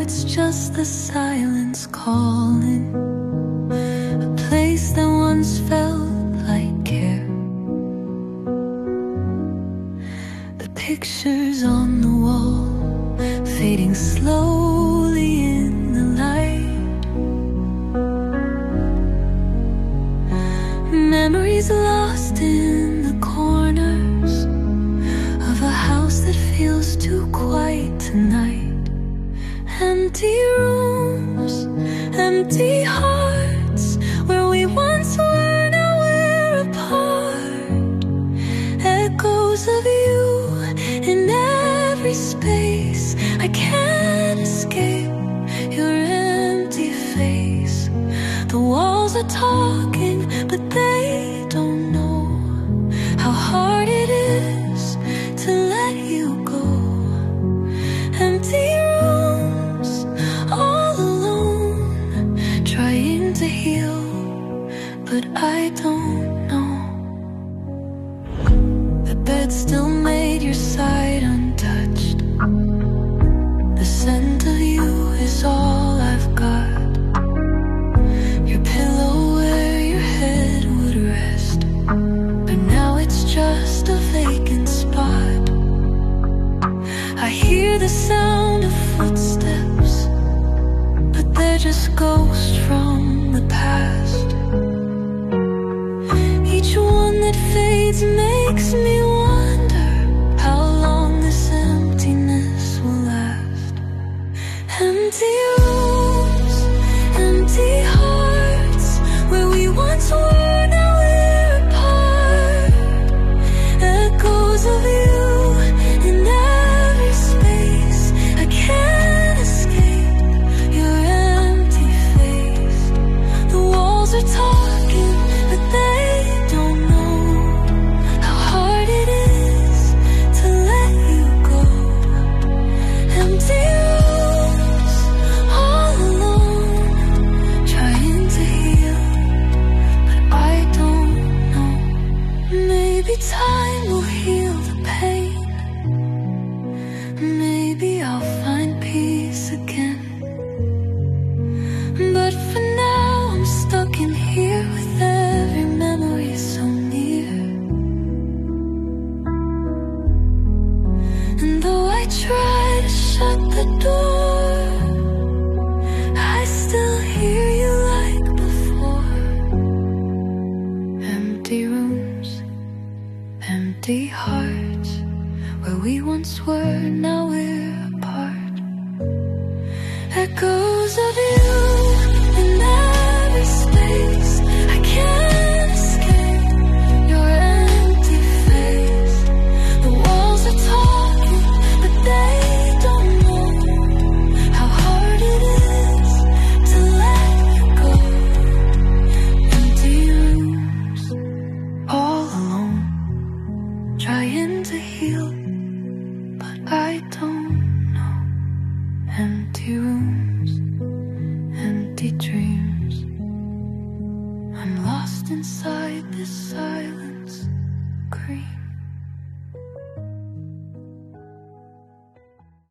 it's just the silence calling, a place that once felt like care. The pictures on the wall fading slowly in the light, memories lost in the corners of a house that feels too quiet tonight. Empty rooms, empty hearts, where we once were, now we're apart. Echoes of you in every space, I can't escape your empty face. The walls are talking, but they don't know how hard it is to let you go. Empty rooms, all alone, trying to heal, but I don't know. The bed still made your side untouched. The scent of you is all I've got. Your pillow where your head would rest, but now it's just a vacant spot. I hear the sound of footsteps, but they're just ghosts from the past. Each one that fades makes me wonder how long this emptiness will last. Empty rooms, empty hearts, where we once were, now we're apart. Echoes of you in every space, I can't escape your empty face. The walls are talking, but they don't know how hard it is to let you go. Empty rooms, all alone, trying to heal, but I don't know. Maybe time will heal the pain, maybe I'll find peace again. But for now I'm stuck in here with every memory so near. And though I try to shut the door, I still hear you like before. Empty rooms, empty hearts, where we once were, now we're apart. Echoes of you